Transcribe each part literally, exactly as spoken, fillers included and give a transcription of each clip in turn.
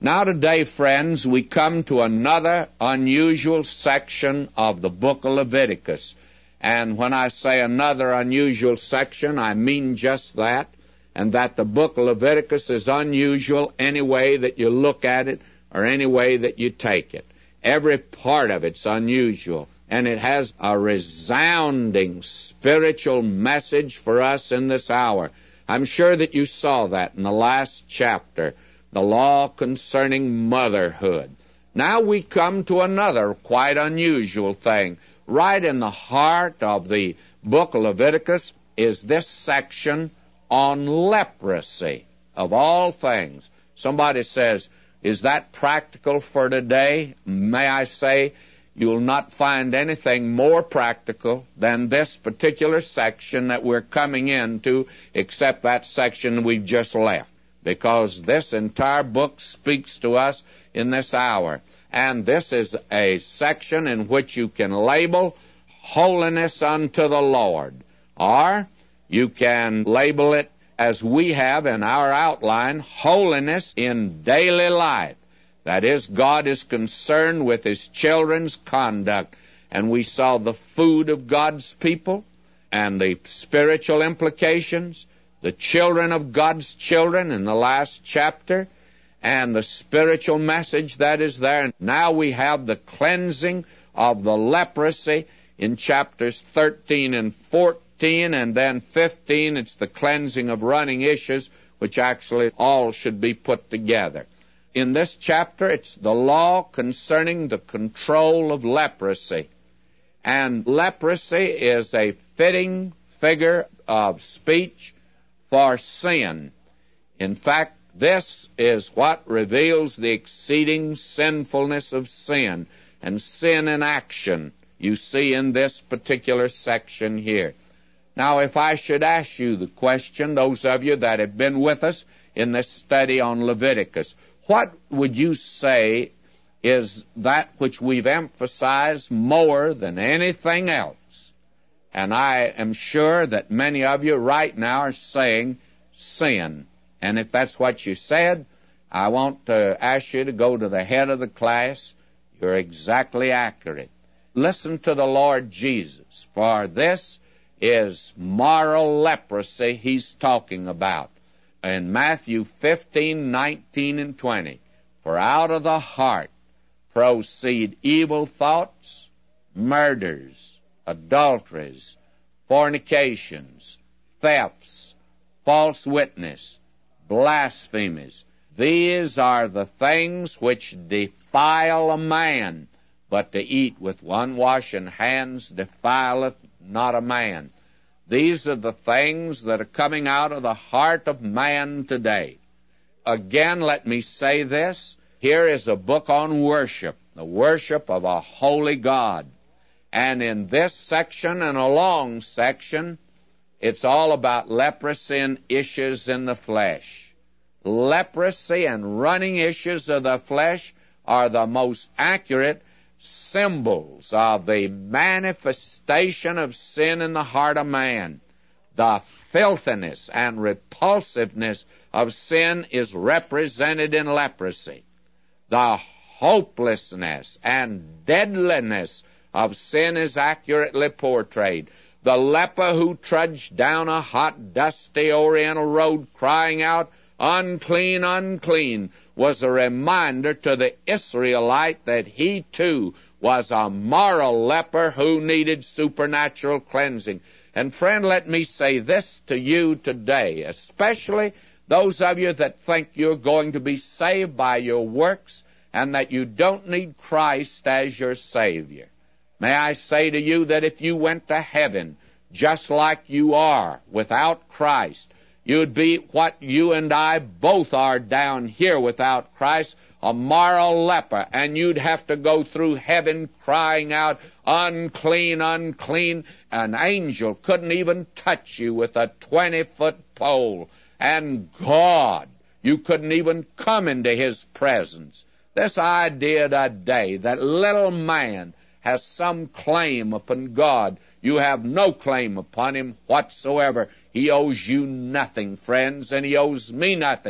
Now today, friends, we come to another unusual section of the book of Leviticus. And when I say another unusual section, I mean just that, and that the book of Leviticus is unusual any way that you look at it or any way that you take it. Every part of it's unusual, and it has a resounding spiritual message for us in this hour. I'm sure that you saw that in the last chapter, the law concerning motherhood. Now we come to another quite unusual thing. Right in the heart of the book of Leviticus is this section on leprosy, of all things. Somebody says, is that practical for today? May I say, you'll not find anything more practical than this particular section that we're coming into, except that section we've just left, because this entire book speaks to us in this hour. And this is a section in which you can label holiness unto the Lord, or you can label it, as we have in our outline, holiness in daily life. That is, God is concerned with His children's conduct. And we saw the food of God's people and the spiritual implications, the children of God's children in the last chapter, and the spiritual message that is there. Now we have the cleansing of the leprosy in chapters thirteen and fourteen, and then fifteen, it's the cleansing of running issues, which actually all should be put together. In this chapter, it's the law concerning the control of leprosy. And leprosy is a fitting figure of speech for sin. In fact, this is what reveals the exceeding sinfulness of sin, and sin in action, you see in this particular section here. Now, if I should ask you the question, those of you that have been with us in this study on Leviticus, what would you say is that which we've emphasized more than anything else? And I am sure that many of you right now are saying sin. And if that's what you said, I want to ask you to go to the head of the class. You're exactly accurate. Listen to the Lord Jesus, for this is moral leprosy He's talking about. In Matthew fifteen, nineteen, and twenty, for out of the heart proceed evil thoughts, murders, adulteries, fornications, thefts, false witness, blasphemies. These are the things which defile a man, but to eat with unwashen hands defileth not a man. These are the things that are coming out of the heart of man today. Again, let me say this. Here is a book on worship, the worship of a holy God. And in this section and a long section, it's all about leprosy and issues in the flesh. Leprosy and running issues of the flesh are the most accurate symbols of the manifestation of sin in the heart of man. The filthiness and repulsiveness of sin is represented in leprosy. The hopelessness and deadliness of sin is accurately portrayed. The leper who trudged down a hot, dusty Oriental road crying out, "Unclean, unclean," was a reminder to the Israelite that he too was a moral leper who needed supernatural cleansing. And friend, let me say this to you today, especially those of you that think you're going to be saved by your works and that you don't need Christ as your Savior. May I say to you that if you went to heaven just like you are without Christ, you'd be what you and I both are down here without Christ, a moral leper, and you'd have to go through heaven crying out, "Unclean, unclean." An angel couldn't even touch you with a twenty-foot pole. And God, you couldn't even come into His presence. This idea today that little man has some claim upon God, you have no claim upon Him whatsoever. He owes you nothing, friends, and He owes me nothing.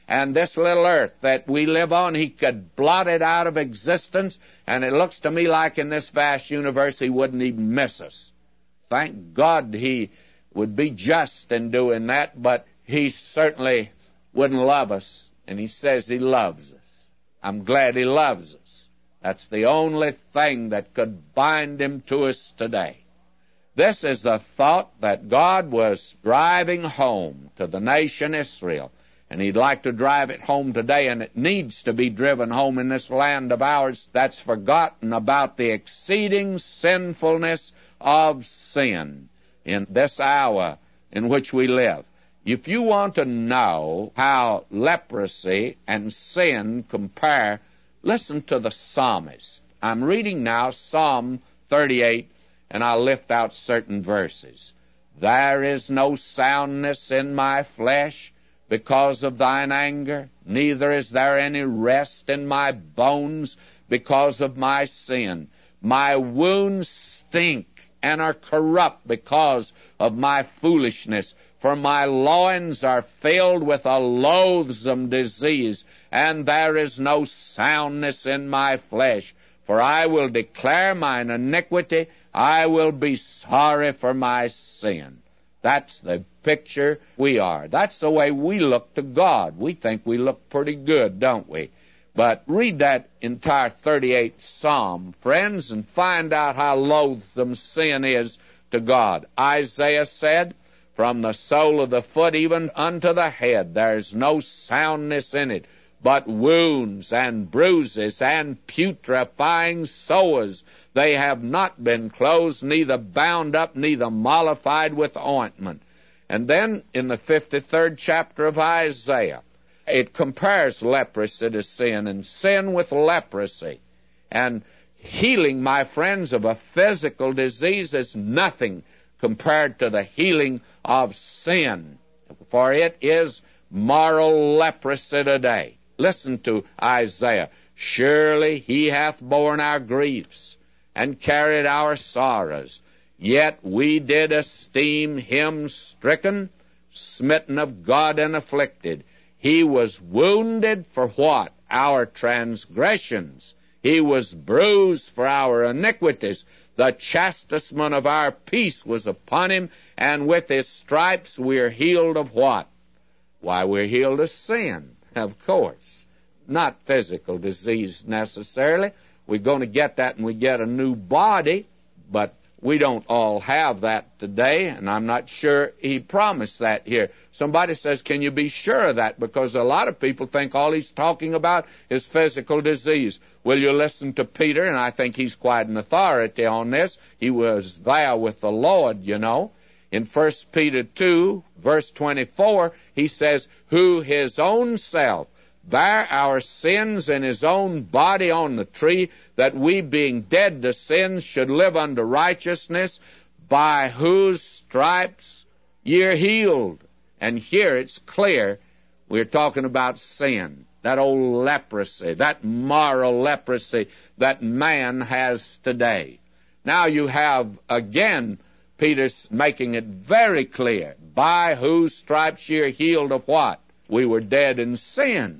And this little earth that we live on, he could blot it out of existence, and it looks to me like in this vast universe he wouldn't even miss us. Thank God he would be just in doing that, but he certainly wouldn't love us, and he says he loves us. I'm glad he loves us. That's the only thing that could bind him to us today. This is the thought that God was driving home to the nation Israel. And he'd like to drive it home today, and it needs to be driven home in this land of ours that's forgotten about the exceeding sinfulness of sin in this hour in which we live. If you want to know how leprosy and sin compare, listen to the psalmist. I'm reading now Psalm thirty-eight, and I'll lift out certain verses. There is no soundness in my flesh, because of thine anger, neither is there any rest in my bones because of my sin. My wounds stink and are corrupt because of my foolishness, for my loins are filled with a loathsome disease, and there is no soundness in my flesh. For I will declare mine iniquity, I will be sorry for my sin. That's the picture we are. That's the way we look to God. We think we look pretty good, don't we? But read that entire thirty-eighth Psalm, friends, and find out how loathsome sin is to God. Isaiah said, from the sole of the foot even unto the head, there's no soundness in it, but wounds and bruises and putrefying sores. They have not been closed, neither bound up, neither mollified with ointment. And then in the fifty-third chapter of Isaiah, it compares leprosy to sin and sin with leprosy. And healing, my friends, of a physical disease is nothing compared to the healing of sin, for it is moral leprosy today. Listen to Isaiah. Surely he hath borne our griefs and carried our sorrows. Yet we did esteem him stricken, smitten of God, and afflicted. He was wounded for what? Our transgressions. He was bruised for our iniquities. The chastisement of our peace was upon him, and with his stripes we are healed of what? Why, we're healed of sin, of course. Not physical disease necessarily. We're going to get that when we get a new body, but we don't all have that today, and I'm not sure he promised that here. Somebody says, can you be sure of that? Because a lot of people think all he's talking about is physical disease. Will you listen to Peter? And I think he's quite an authority on this. He was there with the Lord, you know. In First Peter two, verse twenty-four, he says, who his own self bare our sins in his own body on the tree, that we, being dead to sins, should live unto righteousness, by whose stripes ye are healed. And here it's clear we're talking about sin, that old leprosy, that moral leprosy that man has today. Now you have, again, Peter's making it very clear, by whose stripes ye are healed of what? We were dead in sins,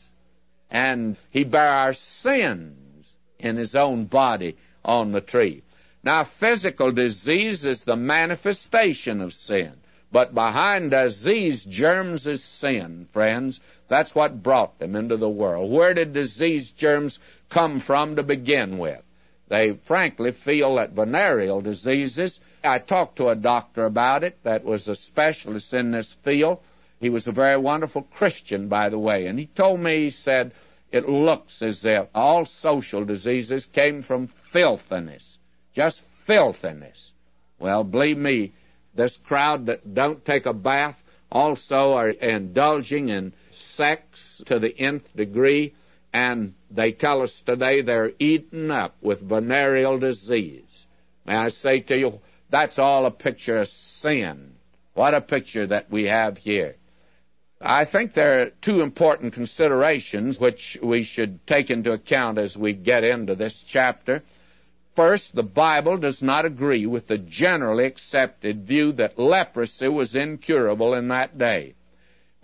and he bare our sins in his own body on the tree. Now, physical disease is the manifestation of sin, but behind disease germs is sin, friends. That's what brought them into the world. Where did disease germs come from to begin with? They frankly feel that venereal diseases. I talked to a doctor about it that was a specialist in this field. He was a very wonderful Christian, by the way, and he told me, he said, it looks as if all social diseases came from filthiness, just filthiness. Well, believe me, this crowd that don't take a bath also are indulging in sex to the nth degree, and they tell us today they're eaten up with venereal disease. May I say to you, that's all a picture of sin. What a picture that we have here. I think there are two important considerations which we should take into account as we get into this chapter. First, the Bible does not agree with the generally accepted view that leprosy was incurable in that day.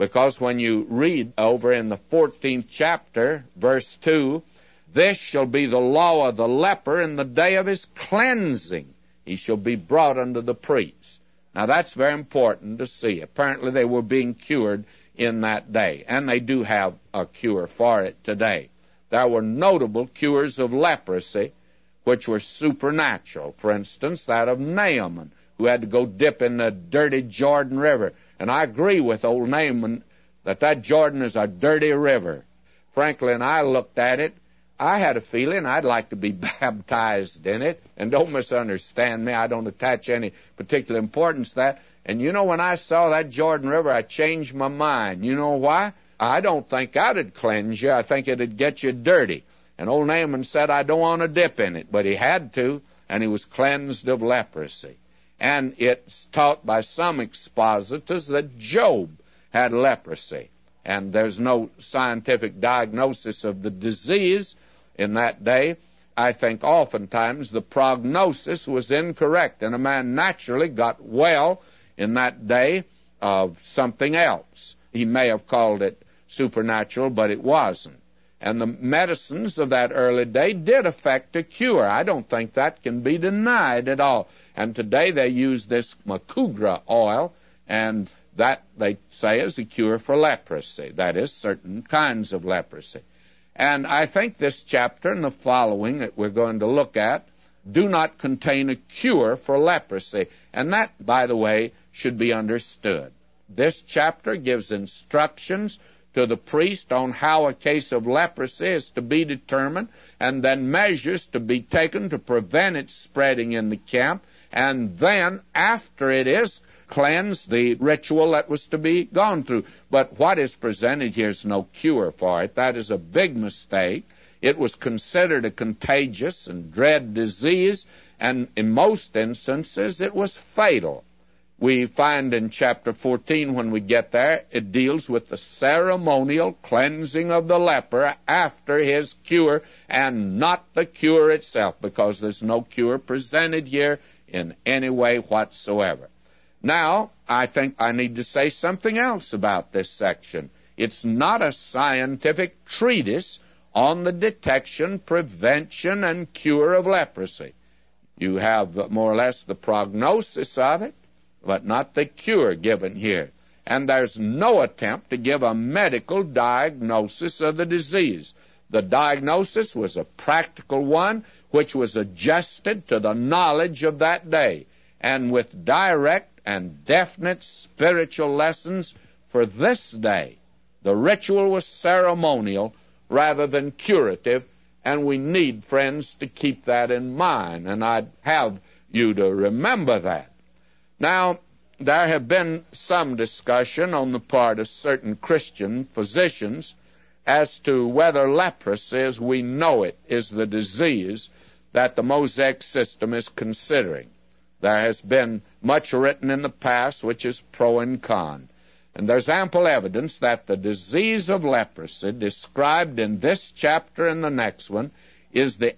Because when you read over in the fourteenth chapter, verse two, this shall be the law of the leper in the day of his cleansing. He shall be brought unto the priest. Now that's very important to see. Apparently they were being cured in that day, and they do have a cure for it today. There were notable cures of leprosy which were supernatural. For instance, that of Naaman, who had to go dip in the dirty Jordan River. And I agree with old Naaman that that Jordan is a dirty river. Frankly, and I looked at it, I had a feeling I'd like to be baptized in it. And don't misunderstand me, I don't attach any particular importance to that. And you know, when I saw that Jordan River, I changed my mind. You know why? I don't think that'd cleanse you. I think it'd get you dirty. And old Naaman said, I don't want to dip in it. But he had to, and he was cleansed of leprosy. And it's taught by some expositors that Job had leprosy. And there's no scientific diagnosis of the disease in that day. I think oftentimes the prognosis was incorrect, and a man naturally got well in that day of something else. He may have called it supernatural, but it wasn't. And the medicines of that early day did affect a cure. I don't think that can be denied at all. And today they use this macugra oil, and that, they say, is a cure for leprosy. That is, certain kinds of leprosy. And I think this chapter and the following that we're going to look at do not contain a cure for leprosy. And that, by the way, should be understood. This chapter gives instructions to the priest on how a case of leprosy is to be determined, and then measures to be taken to prevent its spreading in the camp, and then, after it is cleansed, the ritual that was to be gone through. But what is presented here is no cure for it. That is a big mistake. It was considered a contagious and dread disease, and in most instances it was fatal. We find in chapter fourteen, when we get there, it deals with the ceremonial cleansing of the leper after his cure, and not the cure itself, because there's no cure presented here in any way whatsoever. Now, I think I need to say something else about this section. It's not a scientific treatise on the detection, prevention, and cure of leprosy. You have more or less the prognosis of it, but not the cure given here. And there's no attempt to give a medical diagnosis of the disease. The diagnosis was a practical one, which was adjusted to the knowledge of that day, and with direct and definite spiritual lessons for this day. The ritual was ceremonial rather than curative, and we need, friends, to keep that in mind, and I'd have you to remember that. Now, there have been some discussion on the part of certain Christian physicians as to whether leprosy, as we know it, is the disease that the Mosaic system is considering. There has been much written in the past which is pro and con. And there's ample evidence that the disease of leprosy described in this chapter and the next one is the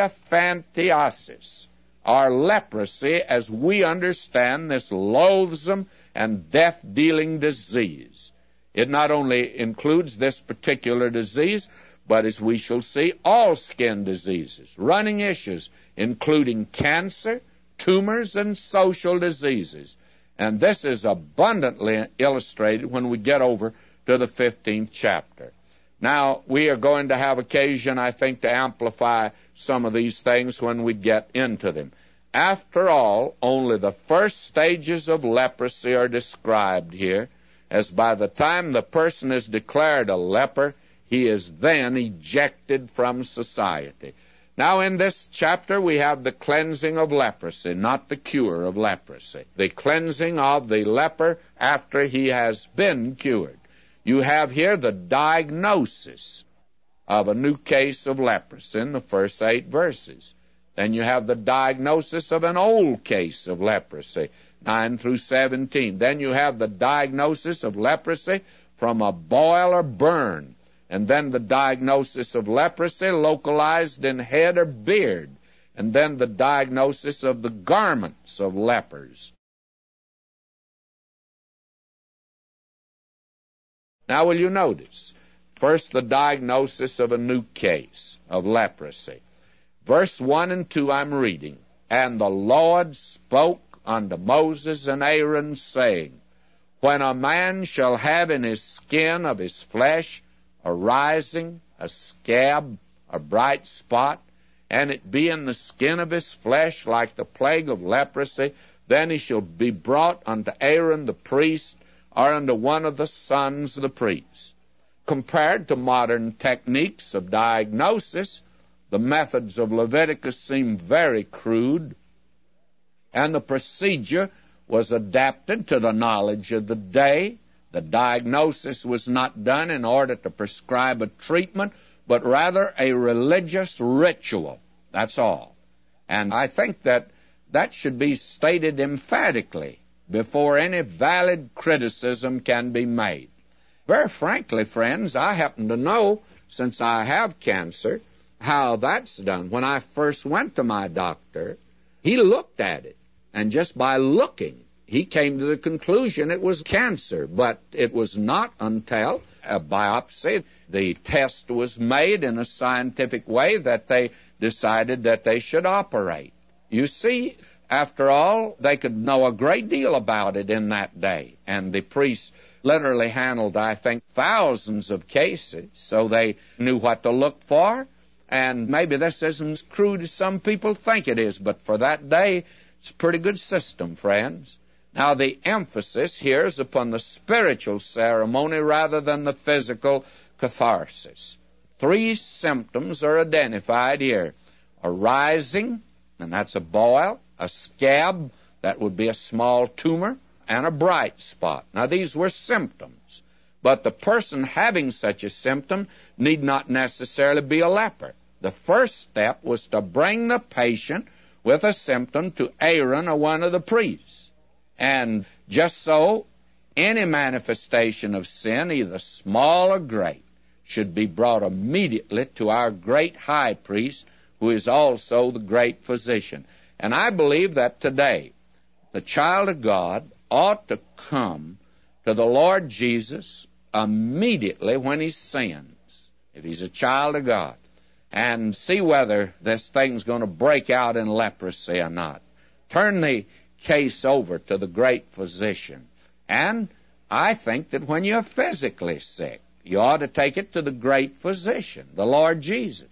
elephantiasis, or leprosy as we understand this loathsome and death-dealing disease. It not only includes this particular disease, but as we shall see, all skin diseases, running issues, including cancer, tumors, and social diseases. And this is abundantly illustrated when we get over to the fifteenth chapter. Now, we are going to have occasion, I think, to amplify some of these things when we get into them. After all, only the first stages of leprosy are described here, as by the time the person is declared a leper, he is then ejected from society. Now, in this chapter, we have the cleansing of leprosy, not the cure of leprosy. The cleansing of the leper after he has been cured. You have here the diagnosis of a new case of leprosy in the first eight verses. Then you have the diagnosis of an old case of leprosy, nine through seventeen. Then you have the diagnosis of leprosy from a boil or burn. And then the diagnosis of leprosy localized in head or beard. And then the diagnosis of the garments of lepers. Now, will you notice? First, the diagnosis of a new case of leprosy. Verse one and two I'm reading. And the Lord spoke unto Moses and Aaron, saying, When a man shall have in his skin of his flesh a rising, a scab, a bright spot, and it be in the skin of his flesh like the plague of leprosy, then he shall be brought unto Aaron the priest, or unto one of the sons of the priest. Compared to modern techniques of diagnosis, the methods of Leviticus seem very crude, and the procedure was adapted to the knowledge of the day. The diagnosis was not done in order to prescribe a treatment, but rather a religious ritual. That's all. And I think that that should be stated emphatically before any valid criticism can be made. Very frankly, friends, I happen to know, since I have cancer, how that's done. When I first went to my doctor, he looked at it, and just by looking, he came to the conclusion it was cancer. But it was not until a biopsy, the test was made in a scientific way, that they decided that they should operate. You see, after all, they could know a great deal about it in that day, and the priests literally handled, I think, thousands of cases, so they knew what to look for. And maybe this isn't as crude as some people think it is, but for that day, it's a pretty good system, friends. Now, the emphasis here is upon the spiritual ceremony rather than the physical catharsis. Three symptoms are identified here. A rising, and that's a boil, a scab, that would be a small tumor, and a bright spot. Now, these were symptoms, but the person having such a symptom need not necessarily be a leper. The first step was to bring the patient with a symptom to Aaron or one of the priests. And just so, any manifestation of sin, either small or great, should be brought immediately to our great high priest, who is also the great physician. And I believe that today, the child of God ought to come to the Lord Jesus immediately when he sins, if he's a child of God, and see whether this thing's going to break out in leprosy or not. Turn the case over to the great physician. And I think that when you're physically sick, you ought to take it to the great physician, the Lord Jesus.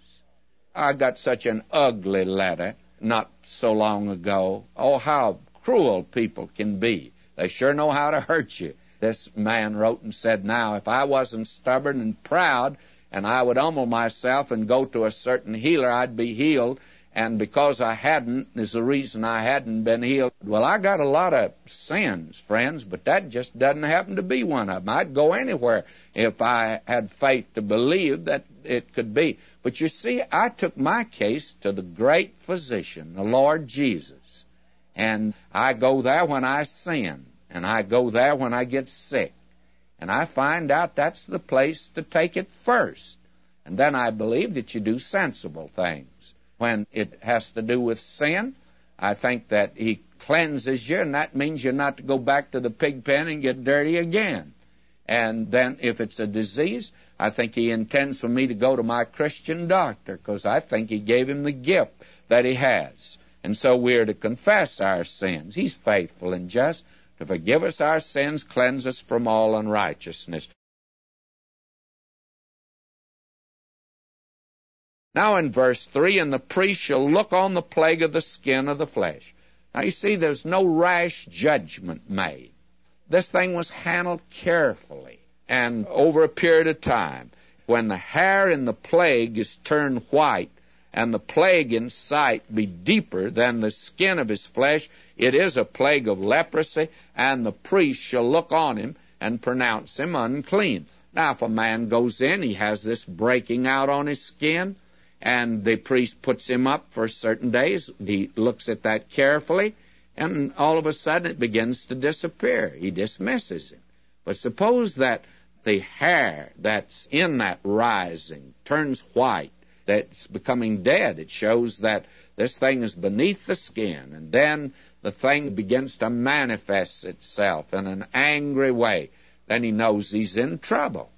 I got such an ugly letter not so long ago. Oh, how cruel people can be. They sure know how to hurt you. This man wrote and said, now, if I wasn't stubborn and proud, and I would humble myself and go to a certain healer, I'd be healed. And because I hadn't is the reason I hadn't been healed. Well, I got a lot of sins, friends, but that just doesn't happen to be one of them. I'd go anywhere if I had faith to believe that it could be. But you see, I took my case to the great physician, the Lord Jesus. And I go there when I sin, and I go there when I get sick. And I find out that's the place to take it first. And then I believe that you do sensible things. When it has to do with sin, I think that he cleanses you, and that means you're not to go back to the pig pen and get dirty again. And then if it's a disease, I think he intends for me to go to my Christian doctor, because I think he gave him the gift that he has. And so we're to confess our sins. He's faithful and just to forgive us our sins, cleanse us from all unrighteousness. Now in verse three, and the priest shall look on the plague of the skin of the flesh. Now you see, there's no rash judgment made. This thing was handled carefully and over a period of time. When the hair in the plague is turned white, and the plague in sight be deeper than the skin of his flesh, it is a plague of leprosy, and the priest shall look on him and pronounce him unclean. Now, if a man goes in, he has this breaking out on his skin, and the priest puts him up for certain days. He looks at that carefully, and all of a sudden it begins to disappear. He dismisses him. But suppose that the hair that's in that rising turns white, that's becoming dead. It shows that this thing is beneath the skin, and then the thing begins to manifest itself in an angry way. Then he knows he's in trouble.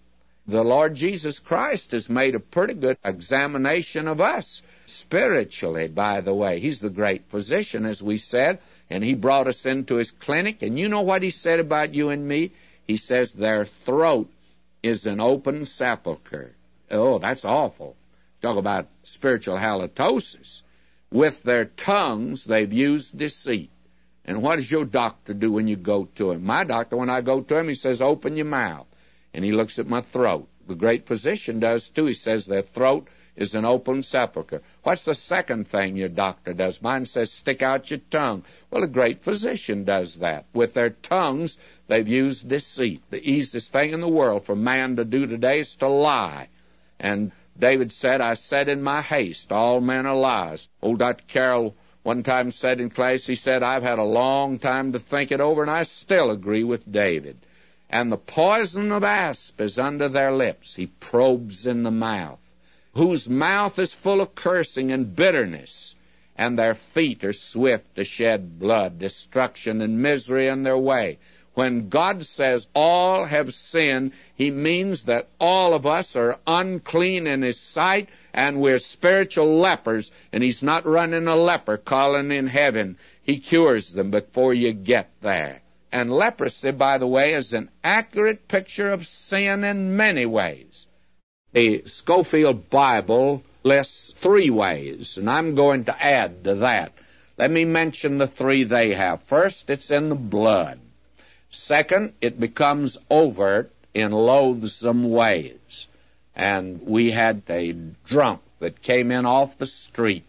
The Lord Jesus Christ has made a pretty good examination of us, spiritually, by the way. He's the great physician, as we said, and He brought us into His clinic. And you know what He said about you and me? He says their throat is an open sepulcher. Oh, that's awful. Talk about spiritual halitosis. With their tongues, they've used deceit. And what does your doctor do when you go to him? My doctor, when I go to him, he says, open your mouth. And he looks at my throat. The great physician does, too. He says their throat is an open sepulcher. What's the second thing your doctor does? Mine says, stick out your tongue. Well, a great physician does that. With their tongues, they've used deceit. The easiest thing in the world for man to do today is to lie. And David said, I said in my haste, all men are liars. Old Doctor Carroll one time said in class, he said, I've had a long time to think it over, and I still agree with David. And the poison of asp is under their lips. He probes in the mouth, whose mouth is full of cursing and bitterness, and their feet are swift to shed blood, destruction and misery in their way. When God says all have sinned, He means that all of us are unclean in His sight, and we're spiritual lepers, and He's not running a leper calling in heaven. He cures them before you get there. And leprosy, by the way, is an accurate picture of sin in many ways. The Scofield Bible lists three ways, and I'm going to add to that. Let me mention the three they have. First, it's in the blood. Second, it becomes overt in loathsome ways. And we had a drunk that came in off the street,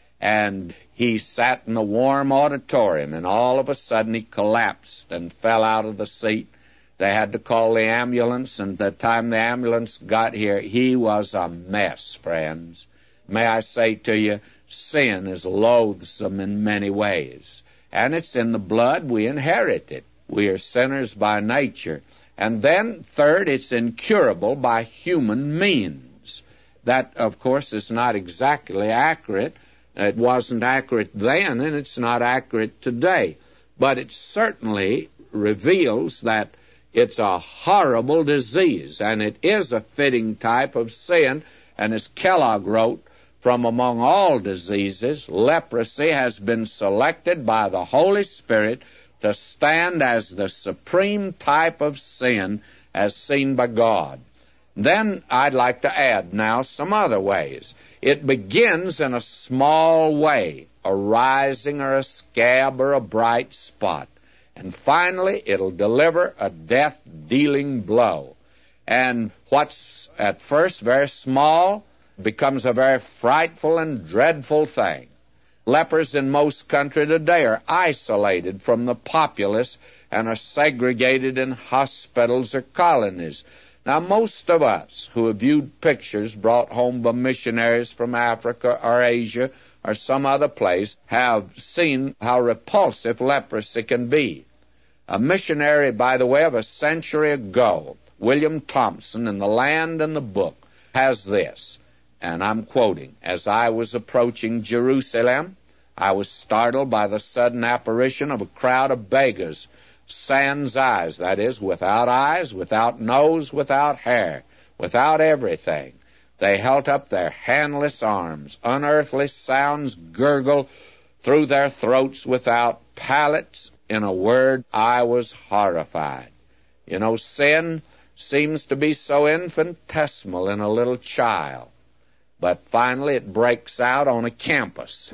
and he sat in a warm auditorium, and all of a sudden he collapsed and fell out of the seat. They had to call the ambulance, and the time the ambulance got here, he was a mess, friends. May I say to you, sin is loathsome in many ways, and it's in the blood. We inherit it. We are sinners by nature. And then, third, it's incurable by human means. That, of course, is not exactly accurate. It wasn't accurate then, and it's not accurate today. But it certainly reveals that it's a horrible disease, and it is a fitting type of sin. And as Kellogg wrote, from among all diseases, leprosy has been selected by the Holy Spirit to stand as the supreme type of sin as seen by God. Then I'd like to add now some other ways. It begins in a small way, a rising or a scab or a bright spot. And finally, it'll deliver a death-dealing blow. And what's at first very small becomes a very frightful and dreadful thing. Lepers in most countries today are isolated from the populace and are segregated in hospitals or colonies. Now, most of us who have viewed pictures brought home by missionaries from Africa or Asia or some other place have seen how repulsive leprosy can be. A missionary, by the way, of a century ago, William Thompson, in The Land and the Book, has this. And I'm quoting, as I was approaching Jerusalem, I was startled by the sudden apparition of a crowd of beggars, sans eyes, that is, without eyes, without nose, without hair, without everything. They held up their handless arms. Unearthly sounds gurgled through their throats without palates. In a word, I was horrified. You know, sin seems to be so infinitesimal in a little child. But finally it breaks out on a campus,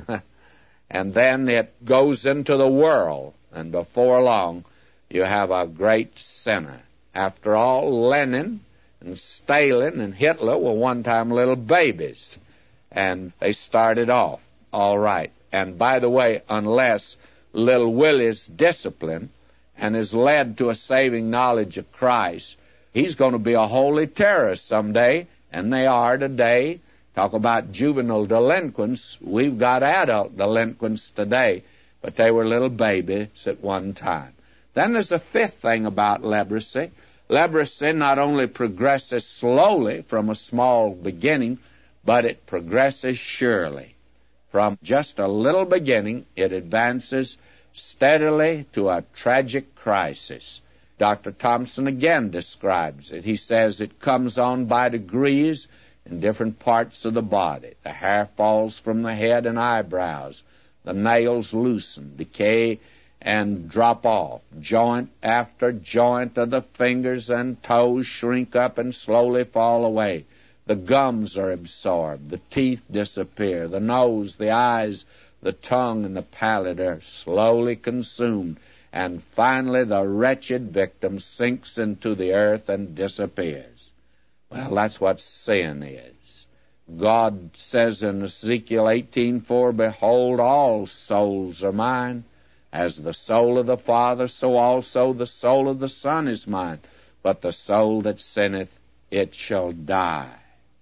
and then it goes into the world, and before long you have a great sinner. After all, Lenin and Stalin and Hitler were one time little babies, and they started off all right. And by the way, unless little Willie's disciplined and is led to a saving knowledge of Christ, he's going to be a holy terrorist someday, and they are today. Talk about juvenile delinquents. We've got adult delinquents today, but they were little babies at one time. Then there's a fifth thing about leprosy. Leprosy not only progresses slowly from a small beginning, but it progresses surely. From just a little beginning, it advances steadily to a tragic crisis. Doctor Thompson again describes it. He says it comes on by degrees in different parts of the body. The hair falls from the head and eyebrows. The nails loosen, decay, and drop off. Joint after joint of the fingers and toes shrink up and slowly fall away. The gums are absorbed. The teeth disappear. The nose, the eyes, the tongue, and the palate are slowly consumed. And finally the wretched victim sinks into the earth and disappears. Well, that's what sin is. God says in Ezekiel eighteen four, "Behold, all souls are mine. As the soul of the Father, so also the soul of the Son is mine. But the soul that sinneth, it shall die."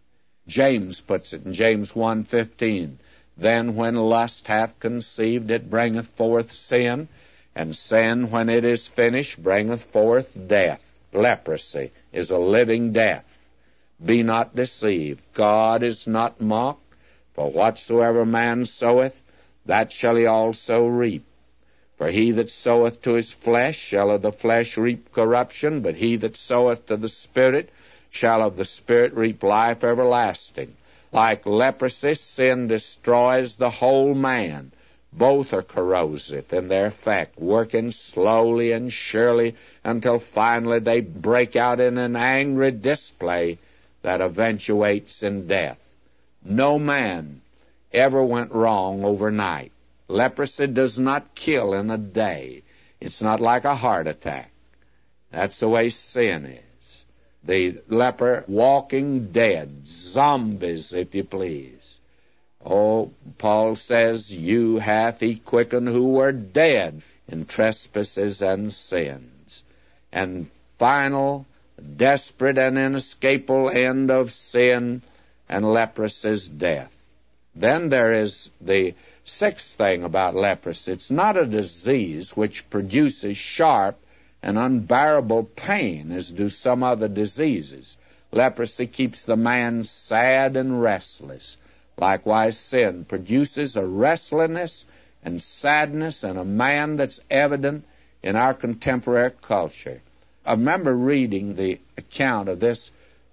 James puts it in James one fifteen, "Then when lust hath conceived, it bringeth forth sin, and sin, when it is finished, bringeth forth death." Leprosy is a living death. Be not deceived. God is not mocked. For whatsoever man soweth, that shall he also reap. For he that soweth to his flesh shall of the flesh reap corruption, but he that soweth to the Spirit shall of the Spirit reap life everlasting. Like leprosy, sin destroys the whole man. Both are corrosive in their effect, working slowly and surely until finally they break out in an angry display that eventuates in death. No man ever went wrong overnight. Leprosy does not kill in a day. It's not like a heart attack. That's the way sin is. The leper walking dead, zombies, if you please. Oh, Paul says, "You hath he quickened who were dead in trespasses and sins." And final, desperate and inescapable end of sin and leprosy's death. Then there is the sixth thing about leprosy. It's not a disease which produces sharp and unbearable pain as do some other diseases. Leprosy keeps the man sad and restless. Likewise, sin produces a restlessness and sadness in a man that's evident in our contemporary culture. I remember reading the account of this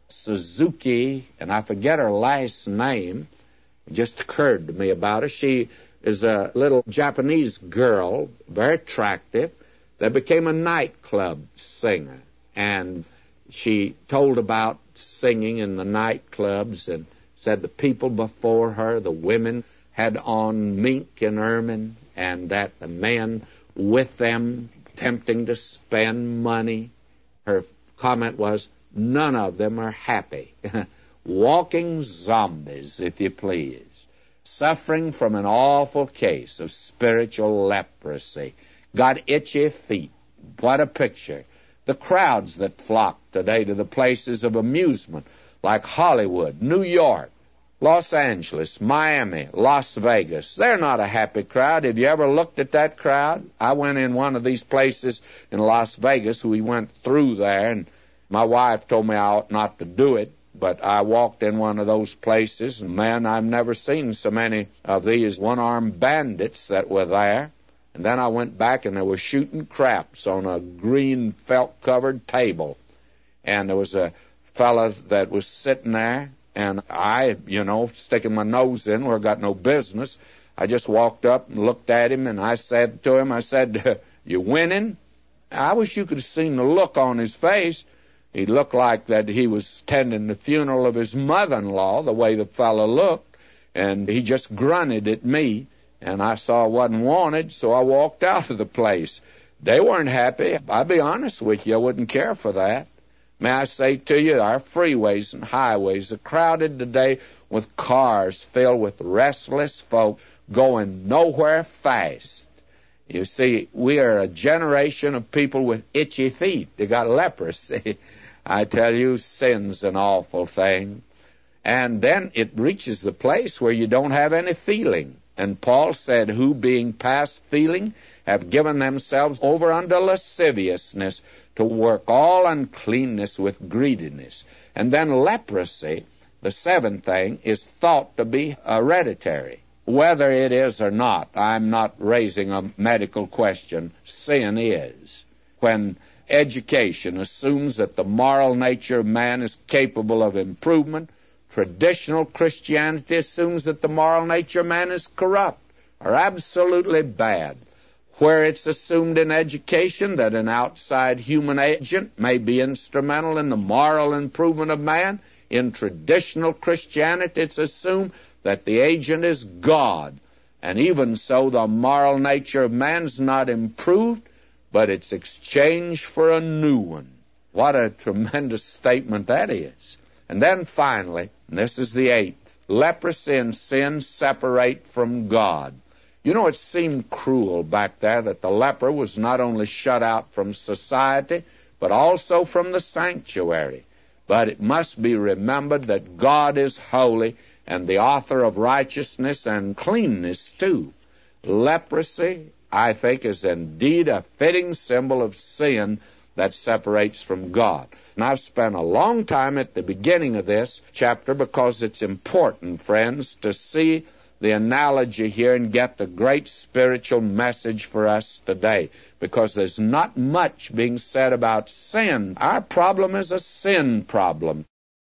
Suzuki, and I forget her last name. It just occurred to me about her. She is a little Japanese girl, very attractive, that became a nightclub singer. And she told about singing in the nightclubs and said the people before her, the women, had on mink and ermine, and that the men with them tempting to spend money. Her comment was, "None of them are happy." Walking zombies, if you please. Suffering from an awful case of spiritual leprosy. Got itchy feet. What a picture. The crowds that flock today to the places of amusement, like Hollywood, New York, Los Angeles, Miami, Las Vegas. They're not a happy crowd. Have you ever looked at that crowd? I went in one of these places in Las Vegas. We went through there, and my wife told me I ought not to do it. But I walked in one of those places, and man, I've never seen so many of these one-armed bandits that were there. And then I went back, and they were shooting craps on a green felt-covered table. And there was a fella that was sitting there, and I, you know, sticking my nose in where I got no business, I just walked up and looked at him, and I said to him, I said, "You winning?" I wish you could have seen the look on his face. He looked like that he was attending the funeral of his mother-in-law, the way the fellow looked, and he just grunted at me, and I saw I wasn't wanted, so I walked out of the place. They weren't happy. I'll be honest with you, I wouldn't care for that. May I say to you, our freeways and highways are crowded today with cars filled with restless folk going nowhere fast. You see, we are a generation of people with itchy feet. They got leprosy. I tell you, sin's an awful thing. And then it reaches the place where you don't have any feeling. And Paul said, "Who being past feeling have given themselves over unto lasciviousness to work all uncleanness with greediness." And then leprosy, the seventh thing, is thought to be hereditary. Whether it is or not, I'm not raising a medical question. Sin is. When education assumes that the moral nature of man is capable of improvement. Traditional Christianity assumes that the moral nature of man is corrupt or absolutely bad. Where it's assumed in education that an outside human agent may be instrumental in the moral improvement of man, in traditional Christianity it's assumed that the agent is God. And even so, the moral nature of man's not improved, but it's exchanged for a new one. What a tremendous statement that is. And then finally, and this is the eighth, leprosy and sin separate from God. You know, it seemed cruel back there that the leper was not only shut out from society, but also from the sanctuary. But it must be remembered that God is holy and the author of righteousness and cleanness too. Leprosy, I think, is indeed a fitting symbol of sin that separates from God. And I've spent a long time at the beginning of this chapter because it's important, friends, to see the analogy here and get the great spiritual message for us today, because there's not much being said about sin. Our problem is a sin problem.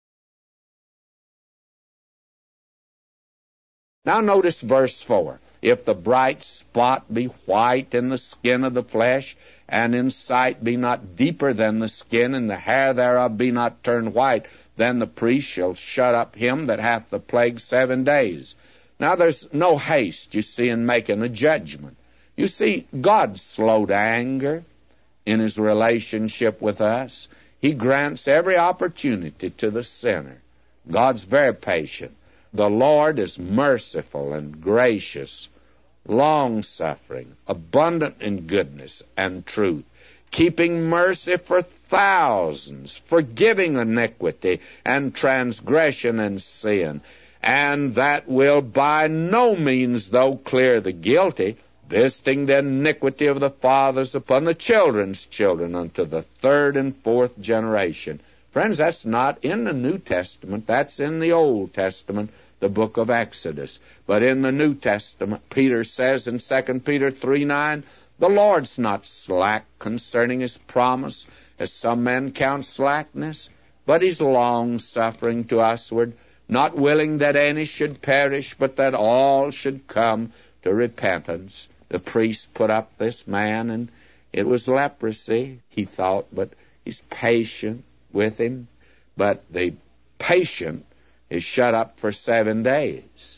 Now notice verse four. If the bright spot be white in the skin of the flesh, and in sight be not deeper than the skin, and the hair thereof be not turned white, then the priest shall shut up him that hath the plague seven days. Now, there's no haste, you see, in making a judgment. You see, God's slow to anger in His relationship with us. He grants every opportunity to the sinner. God's very patient. The Lord is merciful and gracious, long-suffering, abundant in goodness and truth, keeping mercy for thousands, forgiving iniquity and transgression and sin, and that will by no means, though, clear the guilty, visiting the iniquity of the fathers upon the children's children unto the third and fourth generation. Friends, that's not in the New Testament. That's in the Old Testament, the book of Exodus. But in the New Testament, Peter says in Second Peter three nine, the Lord's not slack concerning His promise, as some men count slackness, but He's long-suffering to usward, not willing that any should perish, but that all should come to repentance. The priest put up this man, and it was leprosy, he thought, but he's patient with him. But the patient is shut up for seven days.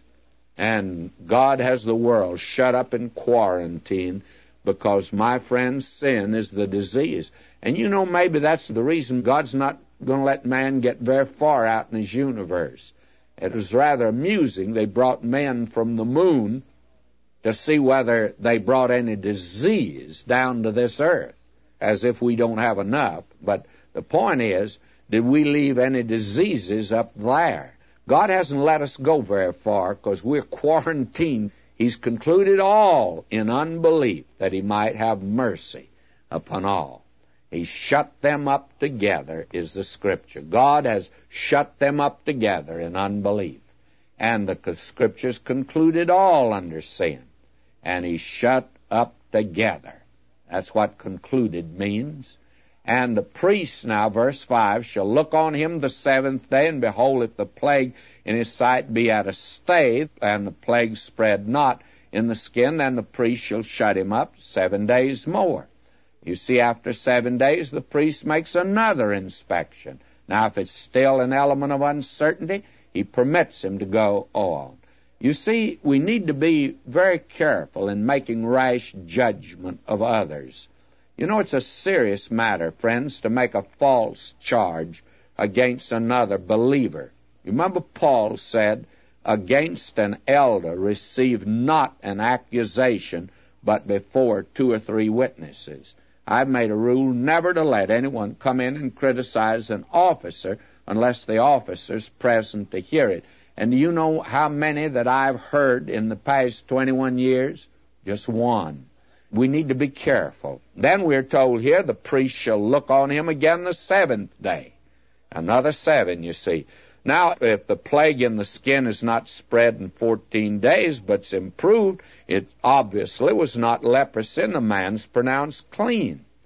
And God has the world shut up in quarantine because, my friends, sin is the disease. And you know, maybe that's the reason God's not going to let man get very far out in His universe. It was rather amusing. They brought men from the moon to see whether they brought any disease down to this earth, as if we don't have enough. But the point is, did we leave any diseases up there? God hasn't let us go very far because we're quarantined. He's concluded all in unbelief that He might have mercy upon all. He shut them up together, is the Scripture. God has shut them up together in unbelief. And the Scriptures concluded all under sin. And He shut up together. That's what concluded means. And the priest now, verse five, shall look on him the seventh day, and behold, if the plague in his sight be at a stay, and the plague spread not in the skin, then the priest shall shut him up seven days more. You see, after seven days, the priest makes another inspection. Now, if it's still an element of uncertainty, he permits him to go on. You see, we need to be very careful in making rash judgment of others. You know, it's a serious matter, friends, to make a false charge against another believer. You remember Paul said, against an elder receive not an accusation, but before two or three witnesses. I've made a rule never to let anyone come in and criticize an officer unless the officer's present to hear it. And do you know how many that I've heard in the past twenty-one years? Just one. We need to be careful. Then we're told here, the priest shall look on him again the seventh day. Another seven, you see. Now, if the plague in the skin is not spread in fourteen days, but's improved, it obviously was not leprosy, and the man's pronounced clean.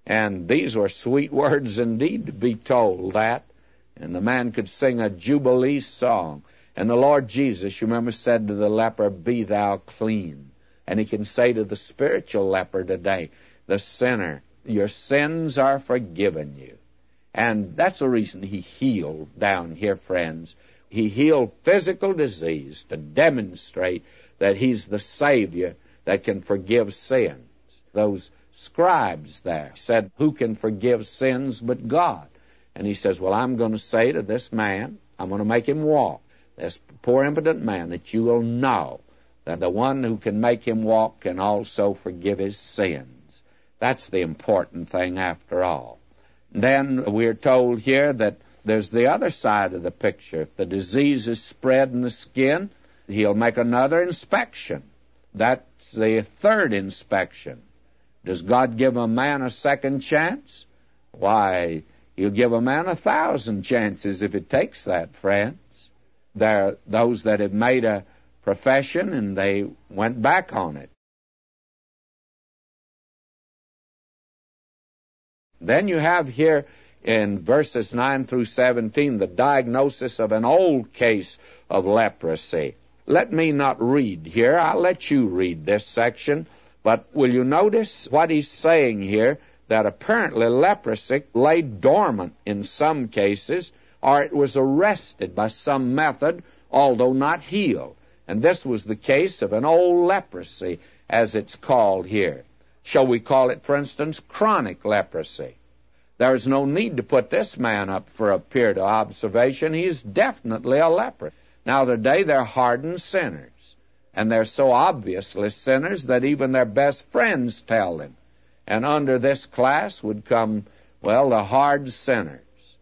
And these were sweet words indeed to be told that. And the man could sing a jubilee song. And the Lord Jesus, you remember, said to the leper, "Be thou clean." And he can say to the spiritual leper today, the sinner, "Your sins are forgiven you." And that's the reason he healed down here, friends. He healed physical disease to demonstrate that he's the Savior that can forgive sins. Those scribes there said, "Who can forgive sins but God?" And he says, "Well, I'm going to say to this man, I'm going to make him walk, this poor impotent man, that you will know that the one who can make him walk can also forgive his sins." That's the important thing after all. Then we're told here that there's the other side of the picture. If the disease is spread in the skin, he'll make another inspection. That's the third inspection. Does God give a man a second chance? Why, he'll give a man a thousand chances if it takes that, friends. There are those that have made a profession and they went back on it. Then you have here in verses nine through seventeen the diagnosis of an old case of leprosy. Let me not read here. I'll let you read this section. But will you notice what he's saying here? That apparently leprosy lay dormant in some cases, or it was arrested by some method, although not healed. And this was the case of an old leprosy, as it's called here. Shall we call it, for instance, chronic leprosy? There's no need to put this man up for a period of observation. He is definitely a leper. Now, today they're hardened sinners, and they're so obviously sinners that even their best friends tell them. And under this class would come, well, the hard sinners,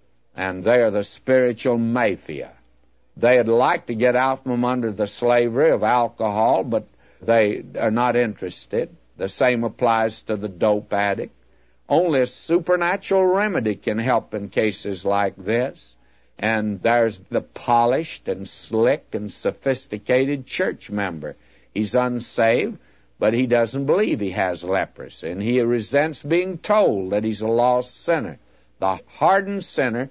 and they are the spiritual mafia. They'd like to get out from under the slavery of alcohol, but they are not interested. The same applies to the dope addict. Only a supernatural remedy can help in cases like this. And there's the polished and slick and sophisticated church member. He's unsaved, but he doesn't believe he has leprosy, and he resents being told that he's a lost sinner. The hardened sinner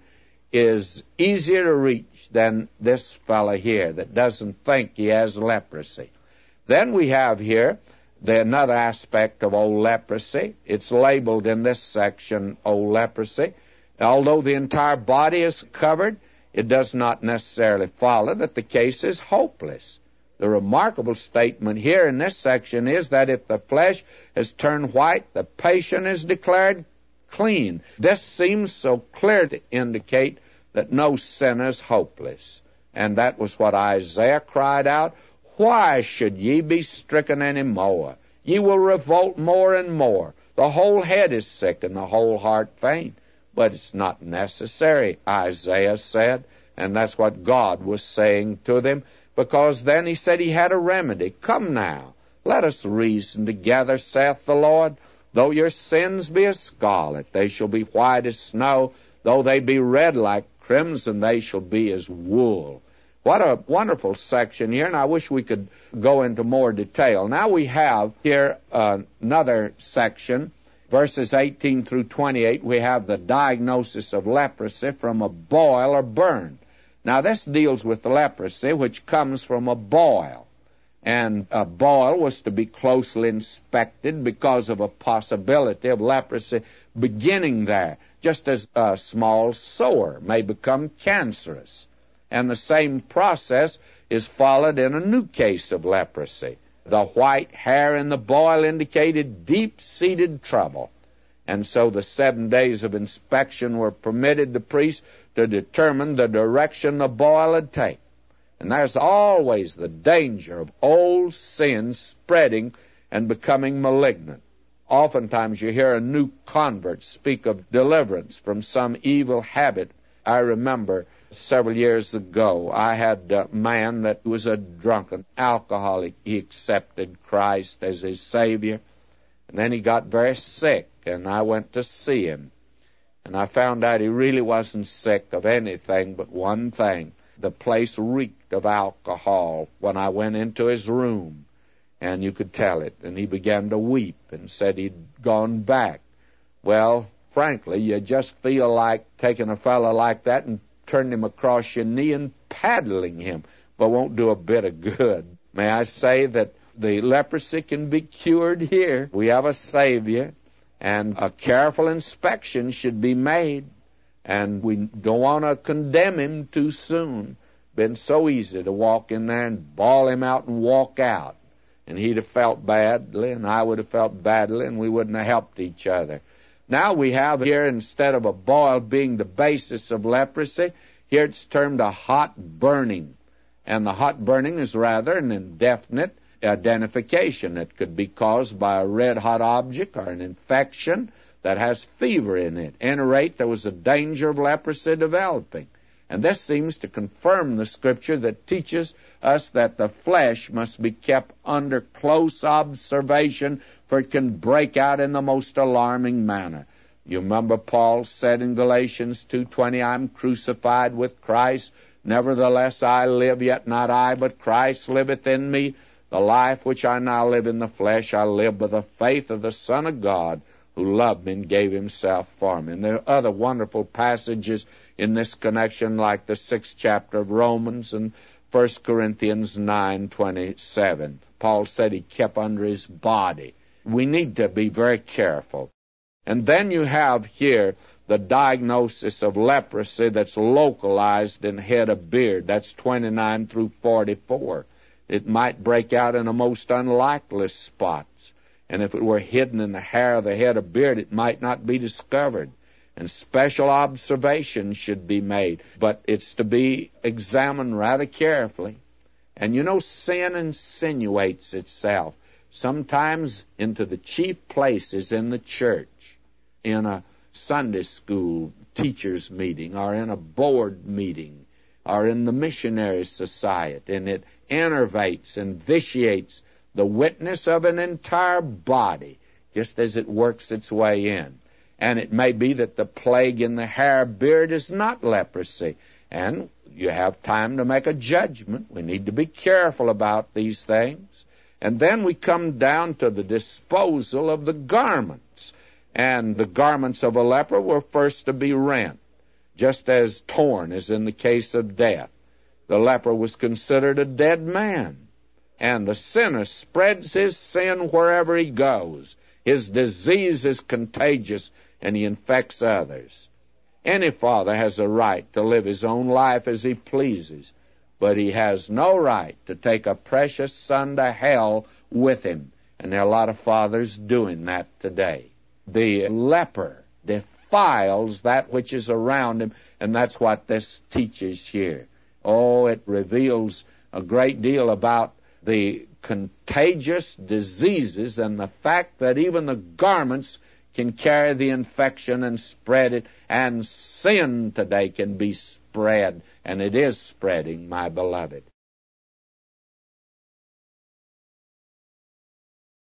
is easier to reach than this fellow here that doesn't think he has leprosy. Then we have here the another aspect of old leprosy. It's labeled in this section, old leprosy. Although the entire body is covered, it does not necessarily follow that the case is hopeless. The remarkable statement here in this section is that if the flesh has turned white, the patient is declared clean. This seems so clear to indicate that no sinner is hopeless. And that was what Isaiah cried out, "Why should ye be stricken any more? Ye will revolt more and more. The whole head is sick and the whole heart faint." But it's not necessary, Isaiah said, and that's what God was saying to them, because then he said he had a remedy. "Come now, let us reason together, saith the Lord. Though your sins be as scarlet, they shall be white as snow. Though they be red like crimson, they shall be as wool." What a wonderful section here, and I wish we could go into more detail. Now we have here uh, another section, verses eighteen through twenty-eight. We have the diagnosis of leprosy from a boil or burn. Now this deals with leprosy, which comes from a boil. And a boil was to be closely inspected because of a possibility of leprosy beginning there, just as a small sore may become cancerous. And the same process is followed in a new case of leprosy. The white hair in the boil indicated deep-seated trouble. And so the seven days of inspection were permitted the priest to determine the direction the boil had taken. And there's always the danger of old sin spreading and becoming malignant. Oftentimes you hear a new convert speak of deliverance from some evil habit. I remember several years ago, I had a man that was a drunken alcoholic. He accepted Christ as his Savior. And then he got very sick, and I went to see him. And I found out he really wasn't sick of anything but one thing. The place reeked of alcohol when I went into his room, and you could tell it. And he began to weep and said he'd gone back Well, frankly, you just feel like taking a fellow like that and turning him across your knee and paddling him, but won't do a bit of good. May I say that the leprosy can be cured here. We have a Savior, and a careful inspection should be made, and we don't want to condemn him too soon. Been so easy to walk in there and bawl him out and walk out, and he'd have felt badly, and I would have felt badly, and we wouldn't have helped each other. Now we have here, instead of a boil being the basis of leprosy, here it's termed a hot burning. And the hot burning is rather an indefinite identification. It could be caused by a red-hot object or an infection that has fever in it. At any rate, there was a danger of leprosy developing. And this seems to confirm the Scripture that teaches us that the flesh must be kept under close observation, for it can break out in the most alarming manner. You remember Paul said in Galatians two twenty, I'm crucified with Christ. Nevertheless I live, yet not I, but Christ liveth in me. The life which I now live in the flesh, I live by the faith of the Son of God, who loved me and gave himself for me. And there are other wonderful passages in this connection, like the sixth chapter of Romans and First Corinthians nine twenty-seven. Paul said he kept under his body. We need to be very careful. And then you have here the diagnosis of leprosy that's localized in head of beard. That's twenty-nine through forty-four. It might break out in a most unlikely spots. And if it were hidden in the hair of the head of beard, it might not be discovered. And special observation should be made. But it's to be examined rather carefully. And you know, sin insinuates itself sometimes into the chief places in the church, in a Sunday school teachers meeting, or in a board meeting, or in the missionary society, and it enervates and vitiates the witness of an entire body, just as it works its way in. And it may be that the plague in the hair beard is not leprosy, and you have time to make a judgment. We need to be careful about these things. And then we come down to the disposal of the garments. And the garments of a leper were first to be rent, just as torn as in the case of death. The leper was considered a dead man. And the sinner spreads his sin wherever he goes. His disease is contagious, and he infects others. Any father has a right to live his own life as he pleases, but he has no right to take a precious son to hell with him. And there are a lot of fathers doing that today. The leper defiles that which is around him, and that's what this teaches here. Oh, it reveals a great deal about the contagious diseases and the fact that even the garments can carry the infection and spread it, and sin today can be spread, and it is spreading, my beloved.